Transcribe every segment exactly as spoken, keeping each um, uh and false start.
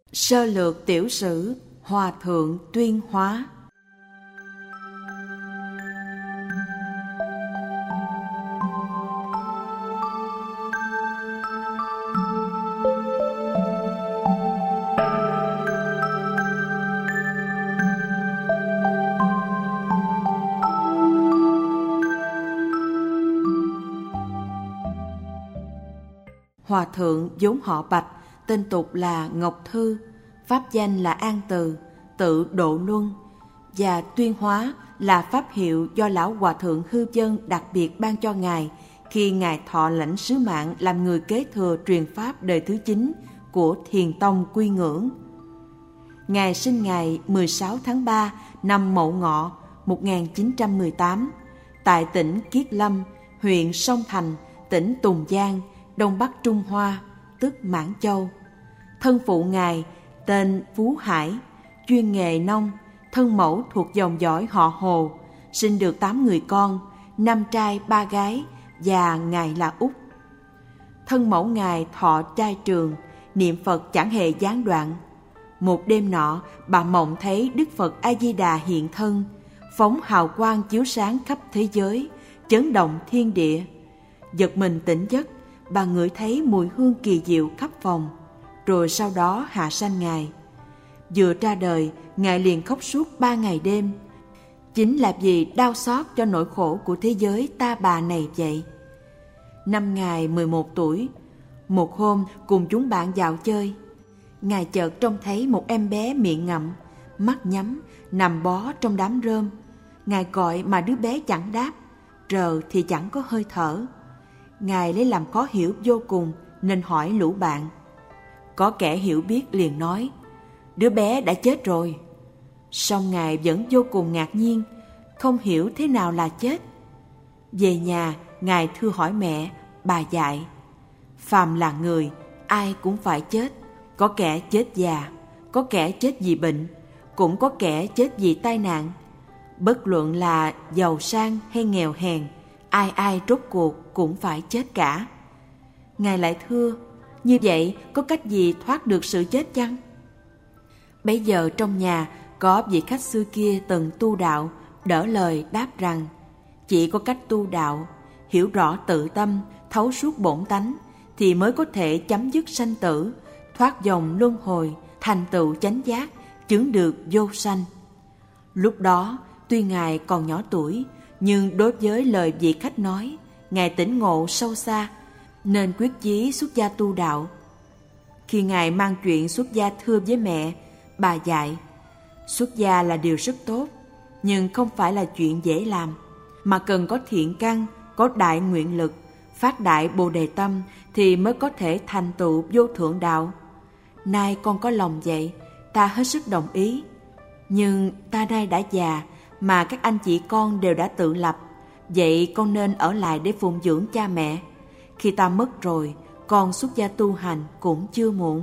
Sơ lược tiểu sử Hòa thượng Tuyên Hóa. Hòa thượng vốn họ Bạch, tên tục là Ngọc Thư, pháp danh là An Từ, tự Độ Luân, và Tuyên Hóa là pháp hiệu do lão hòa thượng Hư Vân đặc biệt ban cho ngài khi ngài thọ lãnh sứ mạng làm người kế thừa truyền pháp đời thứ chín của Thiền Tông Quy Ngưỡng. Ngài sinh ngày mười sáu tháng ba năm Mậu Ngọ một nghìn chín trăm mười tám tại tỉnh Kiết Lâm, huyện Sông Thành, tỉnh Tùng Giang, Đông Bắc Trung Hoa, tức Mãn Châu. Thân phụ ngài tên Phú Hải, chuyên nghề nông, thân mẫu thuộc dòng dõi họ Hồ, sinh được tám người con, năm trai ba gái, và ngài là út. Thân mẫu ngài thọ trai trường, niệm Phật chẳng hề gián đoạn. Một đêm nọ, bà mộng thấy Đức Phật A Di Đà hiện thân, phóng hào quang chiếu sáng khắp thế giới, chấn động thiên địa. Giật mình tỉnh giấc, bà ngửi thấy mùi hương kỳ diệu khắp phòng, rồi sau đó hạ sanh ngài. Vừa ra đời, ngài liền khóc suốt ba ngày đêm, chính là vì đau xót cho nỗi khổ của thế giới ta bà này vậy. Năm ngài mười một tuổi, một hôm cùng chúng bạn dạo chơi, ngài chợt trông thấy một em bé miệng ngậm, mắt nhắm, nằm bó trong đám rơm. Ngài gọi mà đứa bé chẳng đáp, rờ thì chẳng có hơi thở. Ngài lấy làm khó hiểu vô cùng nên hỏi lũ bạn. Có kẻ hiểu biết liền nói, đứa bé đã chết rồi. Song ngài vẫn vô cùng ngạc nhiên, không hiểu thế nào là chết. Về nhà, ngài thưa hỏi mẹ, bà dạy, phàm là người, ai cũng phải chết. Có kẻ chết già, có kẻ chết vì bệnh, cũng có kẻ chết vì tai nạn. Bất luận là giàu sang hay nghèo hèn, ai ai rốt cuộc cũng phải chết cả. Ngài lại thưa, như vậy có cách gì thoát được sự chết chăng? Bấy giờ trong nhà có vị khách xưa kia từng tu đạo, đỡ lời đáp rằng, chỉ có cách tu đạo, hiểu rõ tự tâm, thấu suốt bổn tánh, thì mới có thể chấm dứt sanh tử, thoát dòng luân hồi, thành tựu chánh giác, chứng được vô sanh. Lúc đó, tuy ngài còn nhỏ tuổi, nhưng đối với lời vị khách nói, ngài tỉnh ngộ sâu xa, nên quyết chí xuất gia tu đạo. Khi ngài mang chuyện xuất gia thưa với mẹ, bà dạy, xuất gia là điều rất tốt, nhưng không phải là chuyện dễ làm, mà cần có thiện căn, có đại nguyện lực, phát đại bồ đề tâm thì mới có thể thành tựu vô thượng đạo. Nay con có lòng vậy, ta hết sức đồng ý. Nhưng ta nay đã già, mà các anh chị con đều đã tự lập, vậy con nên ở lại để phụng dưỡng cha mẹ. Khi ta mất rồi, con xuất gia tu hành cũng chưa muộn.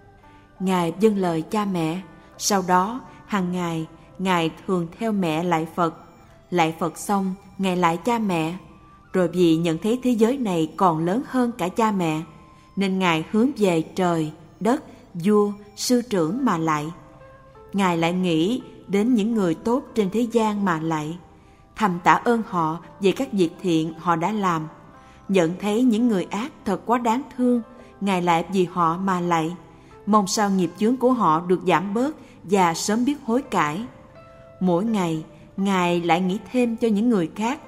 Ngài vâng lời cha mẹ. Sau đó, hàng ngày, ngài thường theo mẹ lạy Phật. Lạy Phật xong, ngài lại cha mẹ. Rồi vì nhận thấy thế giới này còn lớn hơn cả cha mẹ, nên ngài hướng về trời, đất, vua, sư trưởng mà lạy. Ngài lại nghĩ đến những người tốt trên thế gian mà lạy, thầm tạ ơn họ về các việc thiện họ đã làm. Nhận thấy những người ác thật quá đáng thương, ngài lại vì họ mà lạy, mong sao nghiệp chướng của họ được giảm bớt và sớm biết hối cải. Mỗi ngày, ngài lại nghĩ thêm cho những người khác.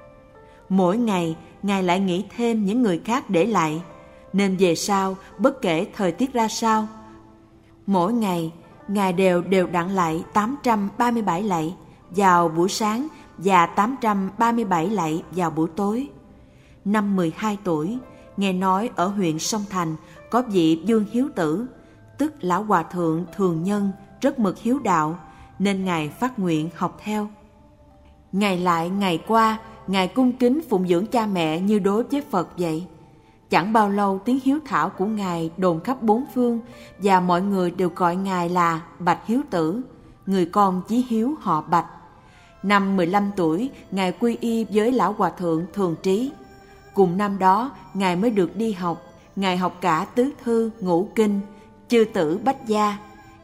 Mỗi ngày, ngài lại nghĩ thêm những người khác để lạy, nên về sau, bất kể thời tiết ra sao, mỗi ngày, ngài đều đều đặn lạy tám trăm ba mươi bảy lạy vào buổi sáng và tám trăm ba mươi bảy lạy vào buổi tối. Năm mười hai tuổi, nghe nói ở huyện Sông Thành có vị Dương Hiếu Tử, tức lão hòa thượng thường nhân, rất mực hiếu đạo, nên ngài phát nguyện học theo. Ngày lại ngày qua, ngài cung kính phụng dưỡng cha mẹ như đối với Phật vậy. Chẳng bao lâu tiếng hiếu thảo của ngài đồn khắp bốn phương, và mọi người đều gọi ngài là Bạch Hiếu Tử, người con chí hiếu họ Bạch. Năm mười lăm tuổi, ngài quy y với lão hòa thượng Thường Trí. Cùng năm đó, ngài mới được đi học. Ngài học cả tứ thư, ngũ kinh, chư tử bách gia,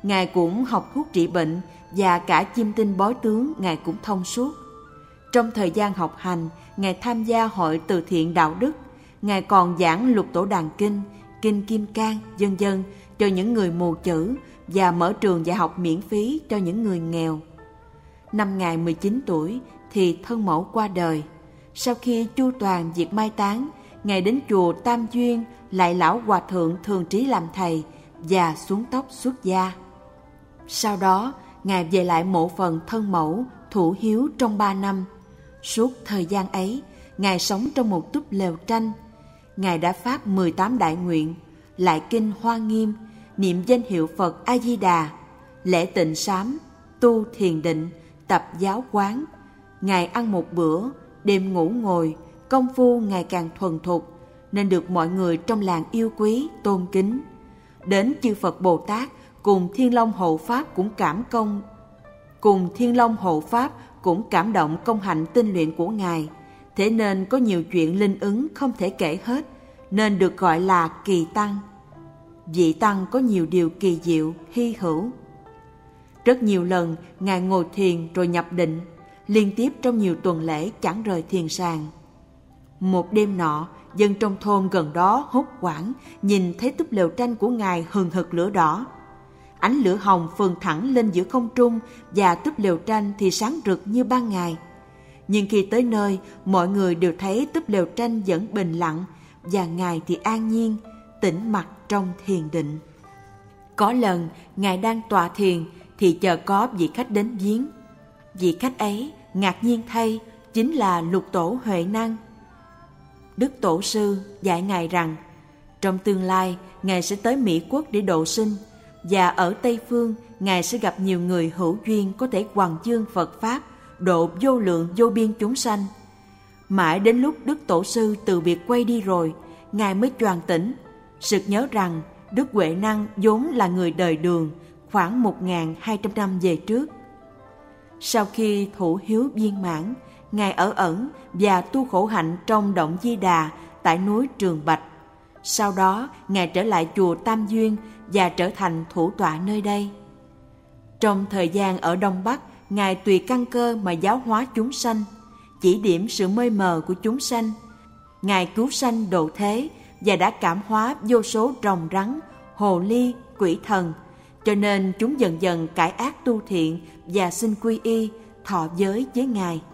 Ngài cũng học thuốc trị bệnh và cả chiêm tinh bói tướng Ngài cũng thông suốt. Trong thời gian học hành, Ngài tham gia hội từ thiện đạo đức. Ngài còn giảng Lục Tổ Đàn Kinh, Kinh Kim Cang, vân vân cho những người mù chữ và mở trường dạy học miễn phí cho những người nghèo. Năm Ngài mười chín tuổi thì thân mẫu qua đời. Sau khi chu toàn việc mai táng, Ngài đến chùa Tam Duyên lại lão hòa thượng Thường Trí làm thầy và xuống tóc xuất gia. Sau đó, Ngài về lại mộ phần thân mẫu thủ hiếu trong ba năm. Suốt thời gian ấy, Ngài sống trong một túp lều tranh. Ngài đã phát mười tám đại nguyện, lại kinh Hoa Nghiêm, niệm danh hiệu Phật A Di Đà, lễ tịnh sám, tu thiền định, tập giáo quán. Ngài ăn một bữa, đêm ngủ ngồi, công phu ngày càng thuần thục, nên được mọi người trong làng yêu quý, tôn kính. Đến chư Phật Bồ Tát cùng Thiên Long Hộ Pháp cũng cảm công, cùng Thiên Long Hộ Pháp cũng cảm động công hạnh tinh luyện của Ngài. Thế nên có nhiều chuyện linh ứng không thể kể hết, nên được gọi là kỳ tăng. Vị tăng có nhiều điều kỳ diệu, hy hữu. Rất nhiều lần Ngài ngồi thiền rồi nhập định, liên tiếp trong nhiều tuần lễ chẳng rời thiền sàng. Một đêm nọ, dân trong thôn gần đó hốt hoảng nhìn thấy túp lều tranh của Ngài hừng hực lửa đỏ. Ánh lửa hồng phừng thẳng lên giữa không trung và túp lều tranh thì sáng rực như ban ngày. Nhưng khi tới nơi, mọi người đều thấy túp lều tranh vẫn bình lặng và Ngài thì an nhiên, tĩnh mặc trong thiền định. Có lần, Ngài đang tọa thiền thì chợt có vị khách đến viếng. Vị khách ấy, ngạc nhiên thay, chính là Lục Tổ Huệ Năng. Đức Tổ sư dạy Ngài rằng, trong tương lai, Ngài sẽ tới Mỹ Quốc để độ sinh, và ở Tây Phương, Ngài sẽ gặp nhiều người hữu duyên có thể hoằng dương Phật Pháp, độ vô lượng vô biên chúng sanh. Mãi đến lúc Đức Tổ sư từ biệt quay đi rồi, Ngài mới choàng tỉnh, sực nhớ rằng Đức Huệ Năng vốn là người đời Đường khoảng một nghìn hai trăm năm về trước. Sau khi thủ hiếu viên mãn, Ngài ở ẩn và tu khổ hạnh trong động Di Đà tại núi Trường Bạch. Sau đó, Ngài trở lại chùa Tam Duyên và trở thành thủ tọa nơi đây. Trong thời gian ở Đông Bắc, Ngài tùy căn cơ mà giáo hóa chúng sanh, chỉ điểm sự mê mờ của chúng sanh. Ngài cứu sanh độ thế và đã cảm hóa vô số rồng rắn, hồ ly, quỷ thần, cho nên chúng dần dần cải ác tu thiện và xin quy y, thọ giới với Ngài.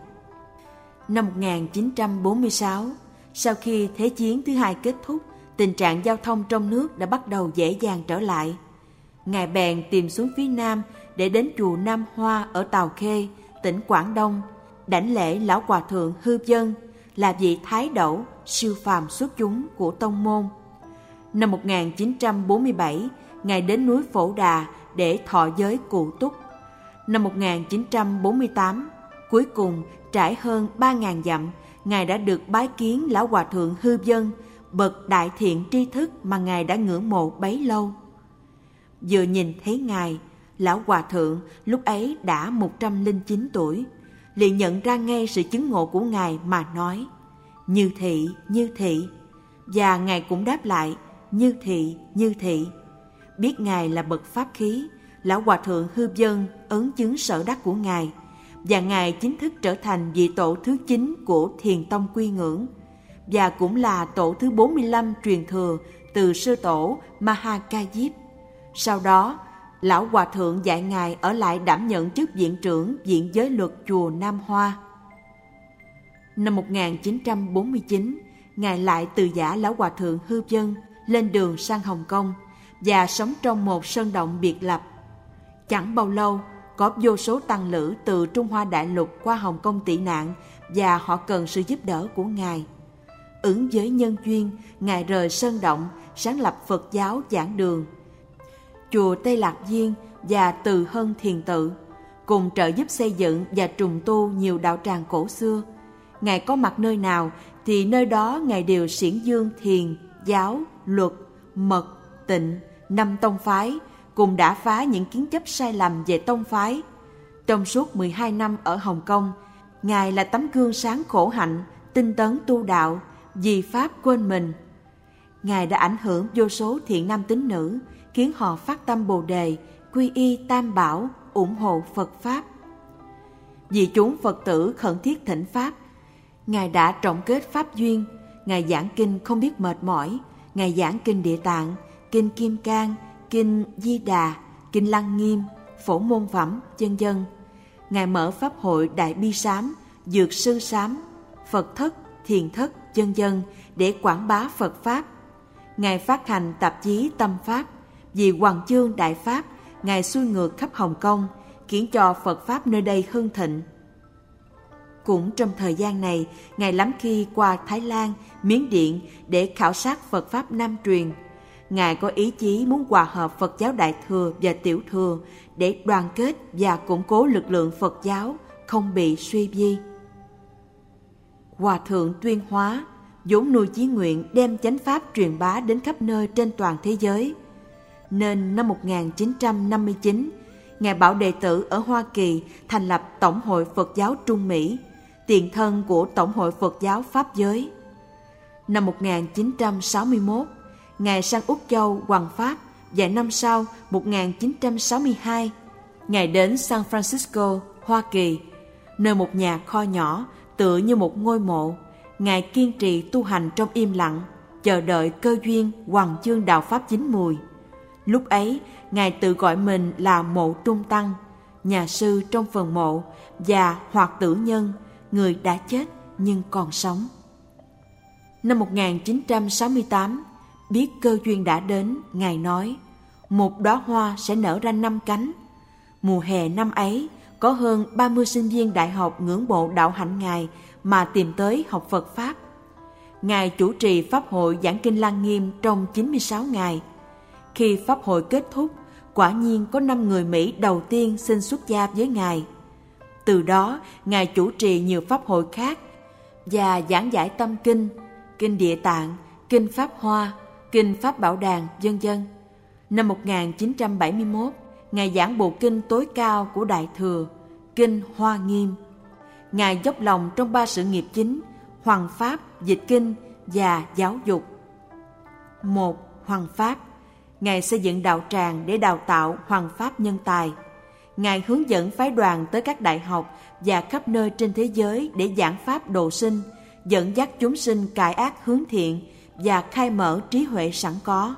Năm một nghìn chín trăm bốn mươi sáu, sau khi Thế chiến thứ hai kết thúc, tình trạng giao thông trong nước đã bắt đầu dễ dàng trở lại. Ngài bèn tìm xuống phía Nam để đến chùa Nam Hoa ở Tàu Khê, tỉnh Quảng Đông, đảnh lễ lão hòa thượng Hư Vân, là vị thái đẩu siêu phàm xuất chúng của tông môn. Năm một nghìn chín trăm bốn mươi bảy, Ngài đến núi Phổ Đà để thọ giới cụ túc. Năm một nghìn chín trăm bốn mươi tám, cuối cùng trải hơn ba nghìn dặm, Ngài đã được bái kiến lão hòa thượng Hư Vân, bậc đại thiện tri thức mà Ngài đã ngưỡng mộ bấy lâu. Vừa nhìn thấy Ngài, lão hòa thượng lúc ấy đã một trăm lẻ chín tuổi, liền nhận ra ngay sự chứng ngộ của Ngài mà nói: Như thị, như thị. Và Ngài cũng đáp lại: Như thị, như thị. Biết Ngài là bậc pháp khí, lão hòa thượng Hư Vân ấn chứng sở đắc của Ngài, và Ngài chính thức trở thành vị tổ thứ chín của Thiền Tông Quy Ngưỡng, và cũng là tổ thứ bốn mươi lăm truyền thừa từ sư tổ Maha Ca Diếp. Sau đó, lão hòa thượng dạy Ngài ở lại đảm nhận chức viện trưởng Viện Giới Luật chùa Nam Hoa. Năm một nghìn chín trăm bốn mươi chín, Ngài lại từ giả lão hòa thượng Hư Vân lên đường sang Hồng Kông và sống trong một sơn động biệt lập. Chẳng bao lâu, có vô số tăng lữ từ Trung Hoa Đại Lục qua Hồng Kông tị nạn và họ cần sự giúp đỡ của Ngài. Ứng với nhân duyên, Ngài rời sơn động, sáng lập Phật giáo Giảng Đường, chùa Tây Lạc Viên và Từ Hân Thiền Tự, cùng trợ giúp xây dựng và trùng tu nhiều đạo tràng cổ xưa. Ngài có mặt nơi nào thì nơi đó Ngài đều xiển dương thiền, giáo, luật, mật, tịnh, năm tông phái, cùng đả phá những kiến chấp sai lầm về tông phái. Trong suốt mười hai năm ở Hồng Kông, Ngài là tấm gương sáng khổ hạnh, tinh tấn tu đạo, vì Pháp quên mình. Ngài đã ảnh hưởng vô số thiện nam tín nữ, khiến họ phát tâm Bồ Đề, quy y Tam Bảo, ủng hộ Phật Pháp. Vì chúng Phật tử khẩn thiết thỉnh Pháp, Ngài đã trọng kết Pháp duyên. Ngài giảng kinh không biết mệt mỏi. Ngài giảng kinh Địa Tạng, kinh Kim Cang, kinh Di Đà, kinh Lăng Nghiêm, Phổ Môn Phẩm, vân vân. Ngài mở Pháp hội Đại Bi Sám, Dược Sư Sám, Phật Thất, Thiền Thất, vân vân để quảng bá Phật Pháp. Ngài phát hành tạp chí Tâm Pháp. Vì Hoằng Chương Đại Pháp, Ngài xuôi ngược khắp Hồng Kông, khiến cho Phật Pháp nơi đây hưng thịnh. Cũng trong thời gian này, Ngài lắm khi qua Thái Lan, Miến Điện để khảo sát Phật Pháp Nam truyền. Ngài có ý chí muốn hòa hợp Phật giáo Đại Thừa và Tiểu Thừa để đoàn kết và củng cố lực lượng Phật giáo không bị suy vi. Hòa thượng Tuyên Hóa vốn nuôi chí nguyện đem chánh pháp truyền bá đến khắp nơi trên toàn thế giới, nên năm một nghìn chín trăm năm mươi chín, Ngài bảo đệ tử ở Hoa Kỳ thành lập Tổng hội Phật giáo Trung Mỹ, tiền thân của Tổng hội Phật giáo Pháp giới. Năm một nghìn chín trăm sáu mươi mốt, Ngài sang Úc Châu hoằng Pháp, và năm sau, một nghìn chín trăm sáu mươi hai, Ngài đến San Francisco, Hoa Kỳ, nơi một nhà kho nhỏ tựa như một ngôi mộ. Ngài kiên trì tu hành trong im lặng, chờ đợi cơ duyên Hoằng Chương đạo Pháp chín mùi. Lúc ấy, Ngài tự gọi mình là Mộ Trung Tăng, nhà sư trong phần mộ, và Hoạt Tử Nhân, người đã chết nhưng còn sống. Năm một nghìn chín trăm sáu mươi tám, biết cơ duyên đã đến, Ngài nói, một đóa hoa sẽ nở ra năm cánh. Mùa hè năm ấy, có hơn ba mươi sinh viên đại học ngưỡng mộ đạo hạnh Ngài mà tìm tới học Phật Pháp. Ngài chủ trì Pháp hội giảng kinh Lăng Nghiêm trong chín mươi sáu ngày. Khi Pháp hội kết thúc, quả nhiên có năm người Mỹ đầu tiên xin xuất gia với Ngài. Từ đó, Ngài chủ trì nhiều Pháp hội khác và giảng giải tâm kinh, kinh Địa Tạng, kinh Pháp Hoa, kinh Pháp Bảo Đàn, vân vân. Năm một nghìn chín trăm bảy mươi mốt, Ngài giảng bộ kinh tối cao của Đại Thừa, kinh Hoa Nghiêm. Ngài dốc lòng trong ba sự nghiệp chính: hoằng pháp, dịch kinh và giáo dục. Một, hoằng pháp. Ngài xây dựng đạo tràng để đào tạo hoằng pháp nhân tài. Ngài hướng dẫn phái đoàn tới các đại học và khắp nơi trên thế giới để giảng pháp độ sinh, dẫn dắt chúng sinh cải ác hướng thiện và khai mở trí huệ sẵn có.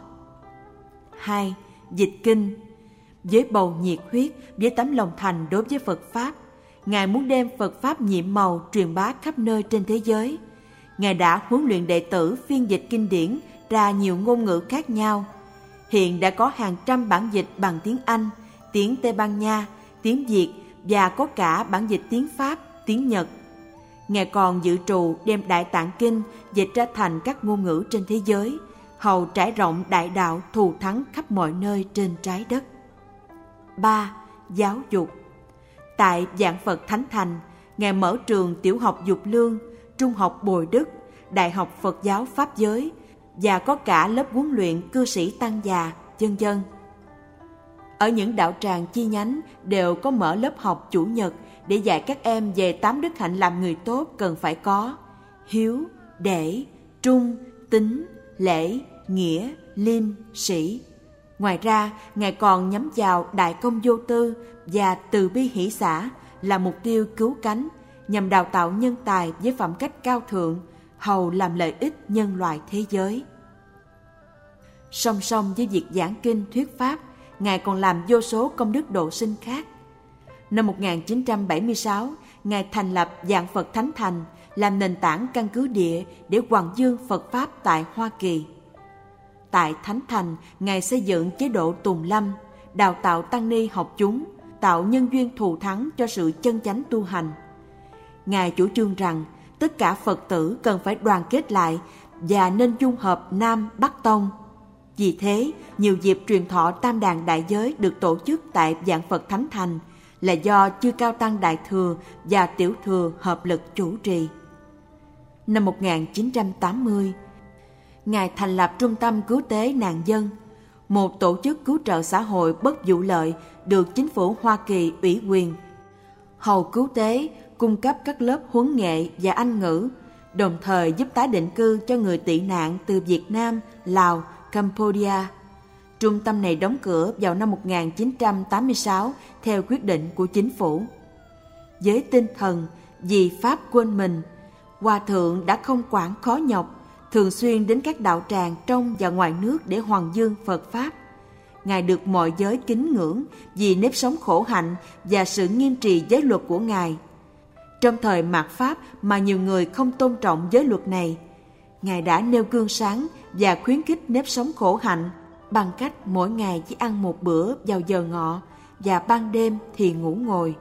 Hai, dịch kinh. Với bầu nhiệt huyết, với tấm lòng thành đối với Phật Pháp, Ngài muốn đem Phật Pháp nhiệm màu truyền bá khắp nơi trên thế giới. Ngài đã huấn luyện đệ tử phiên dịch kinh điển ra nhiều ngôn ngữ khác nhau. Hiện đã có hàng trăm bản dịch bằng tiếng Anh, tiếng Tây Ban Nha, tiếng Việt và có cả bản dịch tiếng Pháp, tiếng Nhật. Ngài còn dự trù đem Đại Tạng Kinh dịch ra thành các ngôn ngữ trên thế giới, hầu trải rộng đại đạo thù thắng khắp mọi nơi trên trái đất. Ba, giáo dục. Tại Vạn Phật Thánh Thành, Ngài mở trường tiểu học Dục Lương, trung học Bồi Đức, đại học Phật giáo Pháp giới và có cả lớp huấn luyện cư sĩ tăng già, vân vân. Ở những đạo tràng chi nhánh đều có mở lớp học chủ nhật để dạy các em về tám đức hạnh làm người tốt cần phải có: hiếu, để, trung, tín, lễ, nghĩa, liêm, sĩ. Ngoài ra, Ngài còn nhắm vào đại công vô tư và từ bi hỷ xả là mục tiêu cứu cánh, nhằm đào tạo nhân tài với phẩm cách cao thượng, hầu làm lợi ích nhân loại thế giới. Song song với việc giảng kinh thuyết pháp, Ngài còn làm vô số công đức độ sinh khác. Năm một nghìn chín trăm bảy mươi sáu, Ngài thành lập Vạn Phật Thánh Thành làm nền tảng căn cứ địa để hoằng dương Phật Pháp tại Hoa Kỳ. Tại Thánh Thành, Ngài xây dựng chế độ tùng lâm, đào tạo tăng ni học chúng, tạo nhân duyên thù thắng cho sự chân chánh tu hành. Ngài chủ trương rằng tất cả Phật tử cần phải đoàn kết lại và nên dung hợp Nam Bắc Tông. Vì thế, nhiều dịp truyền thọ Tam Đàn Đại Giới được tổ chức tại Vạn Phật Thánh Thành là do Chư Cao Tăng Đại Thừa và Tiểu Thừa hợp lực chủ trì. Năm một nghìn chín trăm tám mươi, Ngài thành lập Trung tâm Cứu tế Nạn dân, một tổ chức cứu trợ xã hội bất vụ lợi được chính phủ Hoa Kỳ ủy quyền, hầu cứu tế, cung cấp các lớp huấn nghệ và Anh ngữ, đồng thời giúp tái định cư cho người tị nạn từ Việt Nam, Lào, Campuchia. Trung tâm này đóng cửa vào năm một nghìn chín trăm tám mươi sáu theo quyết định của chính phủ. Với tinh thần vì Pháp quên mình, Hòa thượng đã không quản khó nhọc, thường xuyên đến các đạo tràng trong và ngoài nước để hoằng dương Phật Pháp. Ngài được mọi giới kính ngưỡng vì nếp sống khổ hạnh và sự nghiêm trì giới luật của Ngài. Trong thời mạt Pháp mà nhiều người không tôn trọng giới luật này, Ngài đã nêu gương sáng và khuyến khích nếp sống khổ hạnh bằng cách mỗi ngày chỉ ăn một bữa vào giờ ngọ và ban đêm thì ngủ ngồi.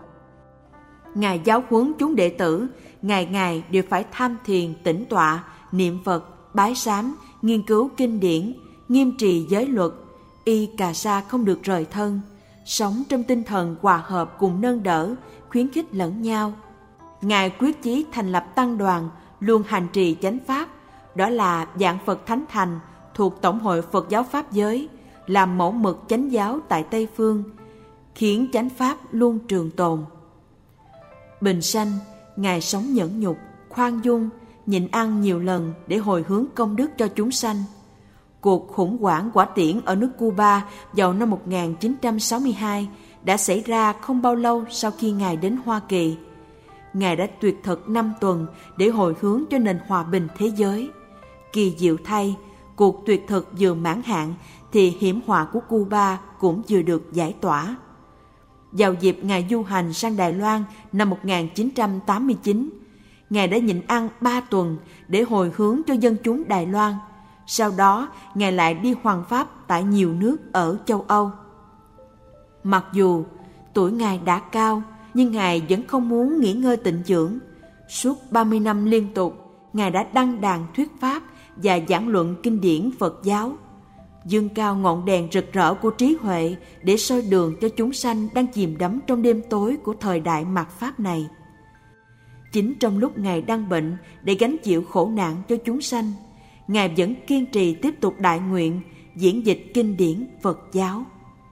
Ngài giáo huấn chúng đệ tử, ngày ngày đều phải tham thiền tĩnh tọa, niệm Phật, bái sám, nghiên cứu kinh điển, nghiêm trì giới luật, y cà sa không được rời thân, sống trong tinh thần hòa hợp cùng nâng đỡ, khuyến khích lẫn nhau. Ngài quyết chí thành lập tăng đoàn, luôn hành trì chánh pháp, đó là Vạn Phật Thánh Thành thuộc Tổng hội Phật giáo Pháp giới, làm mẫu mực chánh giáo tại Tây Phương, khiến chánh pháp luôn trường tồn. Bình sanh, Ngài sống nhẫn nhục, khoan dung, nhịn ăn nhiều lần để hồi hướng công đức cho chúng sanh. Cuộc khủng hoảng hỏa tiễn ở nước Cuba vào năm một nghìn chín trăm sáu mươi hai đã xảy ra không bao lâu sau khi Ngài đến Hoa Kỳ. Ngài đã tuyệt thực năm tuần để hồi hướng cho nền hòa bình thế giới. Kỳ diệu thay, cuộc tuyệt thực vừa mãn hạn thì hiểm họa của Cuba cũng vừa được giải tỏa. Vào dịp Ngài du hành sang Đài Loan năm một nghìn chín trăm tám mươi chín, Ngài đã nhịn ăn ba tuần để hồi hướng cho dân chúng Đài Loan. Sau đó, Ngài lại đi hoằng pháp tại nhiều nước ở châu Âu. Mặc dù tuổi Ngài đã cao, nhưng Ngài vẫn không muốn nghỉ ngơi tịnh dưỡng. Suốt ba mươi năm liên tục, Ngài đã đăng đàn thuyết pháp và giảng luận kinh điển Phật giáo, dương cao ngọn đèn rực rỡ của trí huệ để soi đường cho chúng sanh đang chìm đắm trong đêm tối của thời đại mạt Pháp này. Chính trong lúc Ngài đang bệnh để gánh chịu khổ nạn cho chúng sanh, Ngài vẫn kiên trì tiếp tục đại nguyện diễn dịch kinh điển Phật giáo.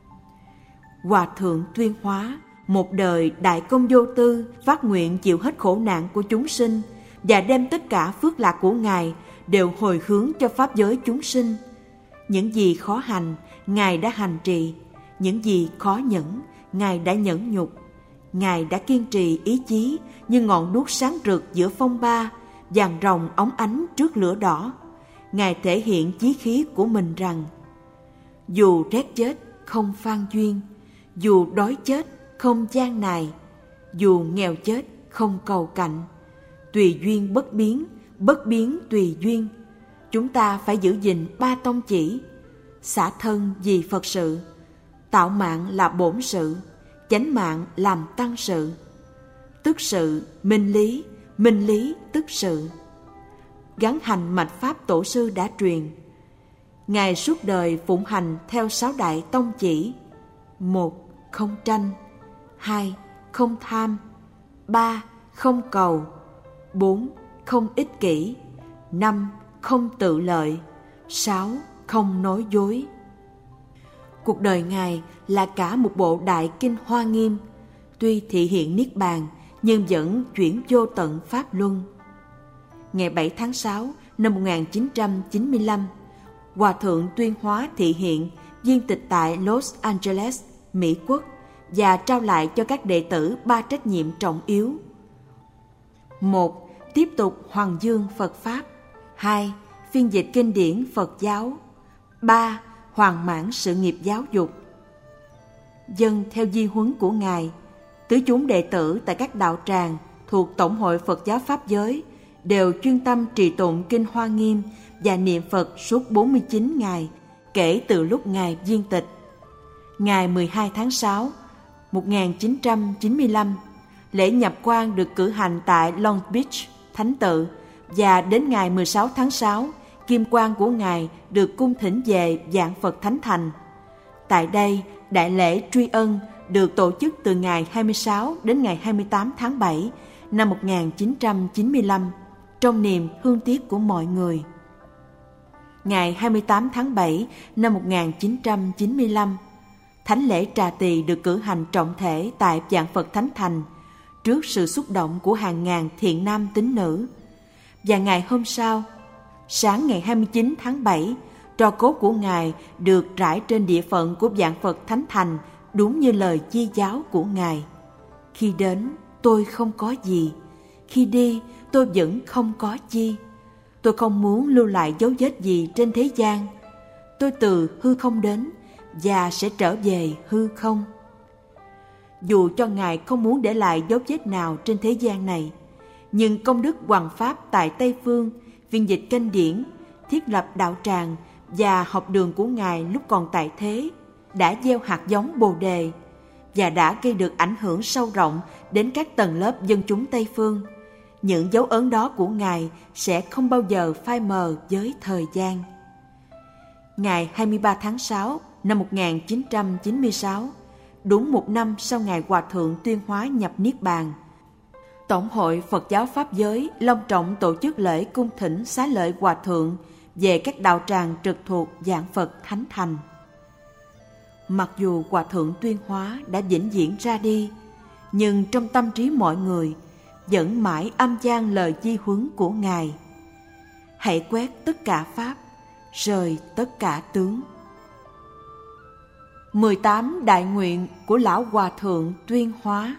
Hòa thượng Tuyên Hóa, một đời đại công vô tư, phát nguyện chịu hết khổ nạn của chúng sinh và đem tất cả phước lạc của Ngài đều hồi hướng cho pháp giới chúng sinh. Những gì khó hành, Ngài đã hành trì; những gì khó nhẫn, Ngài đã nhẫn nhục. Ngài đã kiên trì ý chí như ngọn đuốc sáng rực giữa phong ba, vàng ròng óng ánh trước lửa đỏ. Ngài thể hiện chí khí của mình rằng: dù rét chết không phan duyên, dù đói chết không gian nài, dù nghèo chết không cầu cạnh, tùy duyên bất biến, bất biến tùy duyên. Chúng ta phải giữ gìn ba tông chỉ: xả thân vì Phật sự, tạo mạng là bổn sự, chánh mạng làm tăng sự. Tức sự minh lý, minh lý tức sự. Gắn hành mạch pháp tổ sư đã truyền. Ngài suốt đời phụng hành theo sáu đại tông chỉ: một, không tranh; hai, không tham; ba, không cầu; bốn, không ích kỷ; năm, không tự lợi; sáu, không nói dối. Cuộc đời Ngài là cả một bộ đại kinh Hoa Nghiêm, tuy thị hiện Niết Bàn nhưng vẫn chuyển vô tận Pháp Luân. Ngày bảy tháng sáu năm một nghìn chín trăm chín mươi lăm, Hòa thượng Tuyên Hóa thị hiện viên tịch tại Los Angeles, Mỹ Quốc, và trao lại cho các đệ tử ba trách nhiệm trọng yếu: một, tiếp tục hoằng dương Phật Pháp; hai, phiên dịch kinh điển Phật giáo; ba, hoàn mãn sự nghiệp giáo dục. Dân theo di huấn của Ngài, tứ chúng đệ tử tại các đạo tràng thuộc Tổng hội Phật giáo Pháp giới đều chuyên tâm trì tụng kinh Hoa Nghiêm và niệm Phật suốt bốn mươi chín ngày kể từ lúc Ngài viên tịch. Ngày mười hai tháng sáu một nghìn chín trăm chín mươi lăm, lễ nhập quan được cử hành tại Long Beach, Thánh Tự, và đến ngày mười sáu tháng sáu, kim quan của Ngài được cung thỉnh về Vạn Phật Thánh Thành. Tại đây, đại lễ tri ân được tổ chức từ ngày hai mươi sáu đến ngày hai mươi tám tháng bảy năm một nghìn chín trăm chín mươi lăm, trong niềm hương tiếc của mọi người. Ngày hai mươi tám tháng bảy năm một nghìn chín trăm chín mươi lăm, thánh lễ trà tỳ được cử hành trọng thể tại Vạn Phật Thánh Thành trước sự xúc động của hàng ngàn thiện nam tín nữ. Và ngày hôm sau, sáng ngày hai mươi chín tháng bảy, Tro cốt của Ngài được trải trên địa phận của vạn Phật Thánh Thành, đúng như lời chi giáo của Ngài. Khi đến, tôi không có gì. Khi đi, tôi vẫn không có chi. Tôi không muốn lưu lại dấu vết gì trên thế gian. Tôi từ hư không đến và sẽ trở về hư không. Dù cho Ngài không muốn để lại dấu vết nào trên thế gian này, nhưng công đức hoằng pháp tại Tây Phương, phiên dịch kinh điển, thiết lập đạo tràng và học đường của Ngài lúc còn tại thế đã gieo hạt giống Bồ Đề và đã gây được ảnh hưởng sâu rộng đến các tầng lớp dân chúng Tây Phương. Những dấu ấn đó của Ngài sẽ không bao giờ phai mờ với thời gian. Ngày hai mươi ba tháng sáu năm một nghìn chín trăm chín mươi sáu, đúng một năm sau ngày Hòa Thượng Tuyên Hóa nhập Niết Bàn, Tổng hội Phật giáo Pháp giới long trọng tổ chức lễ cung thỉnh xá lợi Hòa Thượng về các đạo tràng trực thuộc vạn Phật Thánh Thành. Mặc dù Hòa Thượng Tuyên Hóa đã vĩnh viễn ra đi, nhưng trong tâm trí mọi người vẫn mãi âm vang lời di huấn của Ngài: hãy quét tất cả pháp, rời tất cả tướng. mười tám đại nguyện của Lão Hòa Thượng Tuyên Hóa.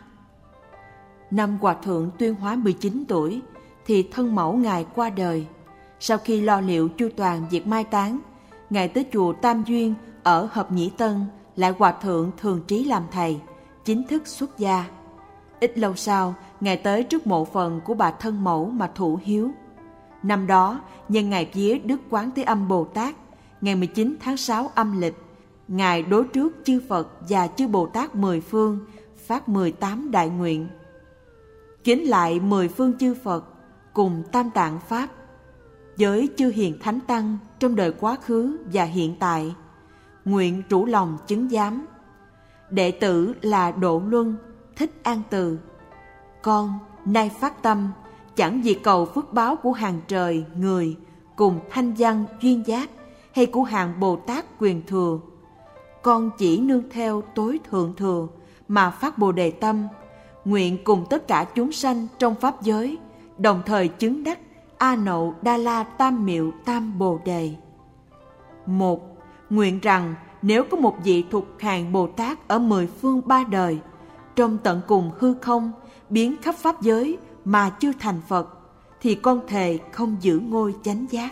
Năm Hòa Thượng Tuyên Hóa mười chín tuổi thì thân mẫu Ngài qua đời. Sau khi lo liệu chu toàn việc mai táng, Ngài tới chùa Tam Duyên ở Hợp Nhĩ Tân lại Hòa Thượng Thường Trí làm thầy, chính thức xuất gia. Ít lâu sau, Ngài tới trước mộ phần của bà thân mẫu mà thụ hiếu. Năm đó, nhân ngày vía Đức Quán Thế Âm Bồ Tát, ngày mười chín tháng sáu âm lịch, Ngài đối trước chư Phật và chư Bồ Tát mười phương, phát mười tám đại nguyện. Kính lại mười phương chư Phật cùng Tam Tạng Pháp, với chư hiền thánh tăng trong đời quá khứ và hiện tại, nguyện rủ lòng chứng giám. Đệ tử là Độ Luân, Thích An Từ. Con nay phát tâm chẳng vì cầu phước báo của hàng trời người cùng thanh văn duyên giác hay của hàng Bồ Tát quyền thừa. Con chỉ nương theo tối thượng thừa mà phát Bồ Đề tâm, nguyện cùng tất cả chúng sanh trong pháp giới đồng thời chứng đắc A Nậu Đa La Tam Miệu Tam Bồ Đề. Một, nguyện rằng nếu có một vị thuộc hàng Bồ Tát ở mười phương ba đời, trong tận cùng hư không, biến khắp pháp giới mà chưa thành Phật, thì con thề không giữ ngôi chánh giác.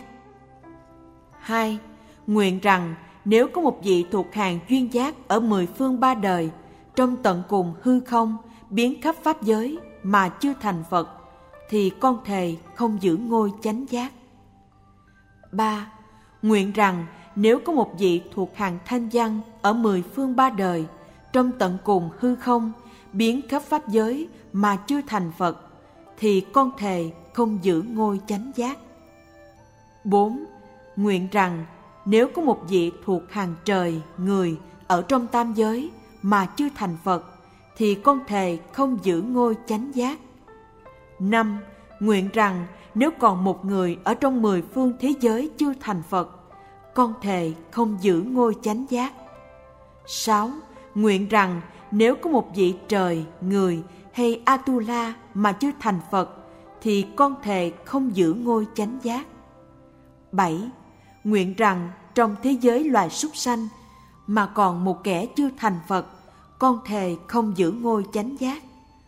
Hai, nguyện rằng nếu có một vị thuộc hàng duyên giác ở mười phương ba đời, trong tận cùng hư không, biến khắp pháp giới mà chưa thành Phật, thì con thề không giữ ngôi chánh giác. Ba, nguyện rằng nếu có một vị thuộc hàng thanh văn ở mười phương ba đời, trong tận cùng hư không, biến khắp pháp giới mà chưa thành Phật, thì con thề không giữ ngôi chánh giác. Bốn, nguyện rằng nếu có một vị thuộc hàng trời, người ở trong tam giới mà chưa thành Phật, thì con thề không giữ ngôi chánh giác. Năm, nguyện rằng nếu còn một người ở trong mười phương thế giới chưa thành Phật, con thề không giữ ngôi chánh giác. Sáu, nguyện rằng nếu có một vị trời, người hay Atula mà chưa thành Phật, thì con thề không giữ ngôi chánh giác. Bảy, nguyện rằng trong thế giới loài súc sanh mà còn một kẻ chưa thành Phật, con thề không giữ ngôi chánh giác.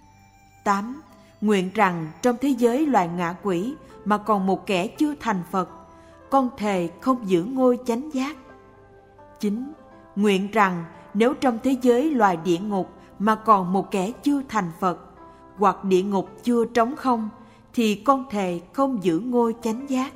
Tám, nguyện rằng trong thế giới loài ngạ quỷ mà còn một kẻ chưa thành Phật, con thề không giữ ngôi chánh giác. Chín, nguyện rằng nếu trong thế giới loài địa ngục mà còn một kẻ chưa thành Phật, hoặc địa ngục chưa trống không, thì con thề không giữ ngôi chánh giác.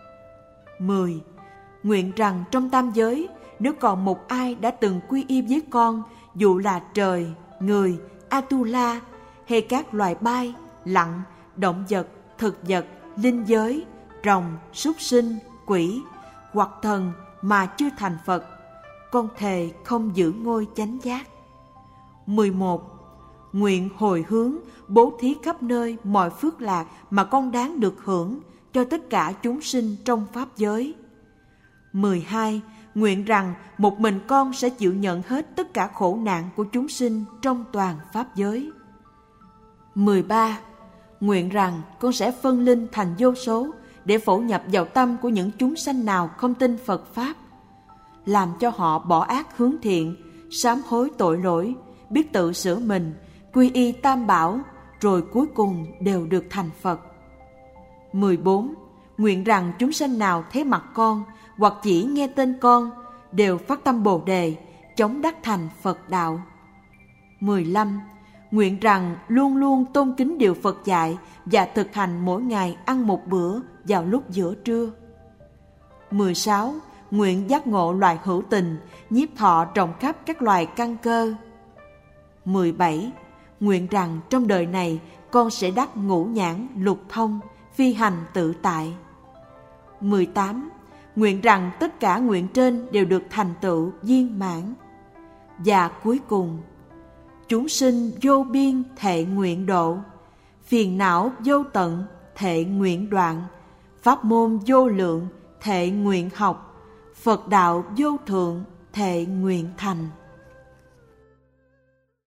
Mười, nguyện rằng trong tam giới, nếu còn một ai đã từng quy y với con, dù là trời, người, Atula hay các loài bay, lặn, động vật, thực vật, linh giới, rồng, súc sinh, quỷ hoặc thần mà chưa thành Phật, con thề không giữ ngôi chánh giác. Mười một, nguyện hồi hướng bố thí khắp nơi mọi phước lạc mà con đáng được hưởng cho tất cả chúng sinh trong pháp giới. Mười hai, nguyện rằng một mình con sẽ chịu nhận hết tất cả khổ nạn của chúng sinh trong toàn pháp giới. Mười ba, nguyện rằng con sẽ phân linh thành vô số để phổ nhập vào tâm của những chúng sanh nào không tin Phật Pháp làm cho họ bỏ ác hướng thiện, sám hối tội lỗi, biết tự sửa mình, quy y Tam Bảo, rồi cuối cùng đều được thành Phật. mười bốn. Nguyện rằng chúng sanh nào thấy mặt con hoặc chỉ nghe tên con đều phát tâm Bồ Đề, chóng đắc thành Phật đạo. mười lăm. Nguyện rằng luôn luôn tôn kính điều Phật dạy và thực hành mỗi ngày ăn một bữa vào lúc giữa trưa. mười sáu. Nguyện giác ngộ loài hữu tình, nhiếp thọ rộng khắp các loài căn cơ. mười bảy. Nguyện rằng trong đời này con sẽ đắc ngũ nhãn lục thông, phi hành tự tại. mười tám. Nguyện rằng tất cả nguyện trên đều được thành tựu viên mãn. Và cuối cùng, chúng sinh vô biên thệ nguyện độ, phiền não vô tận thệ nguyện đoạn, pháp môn vô lượng thệ nguyện học, Phật đạo vô thượng thệ nguyện thành.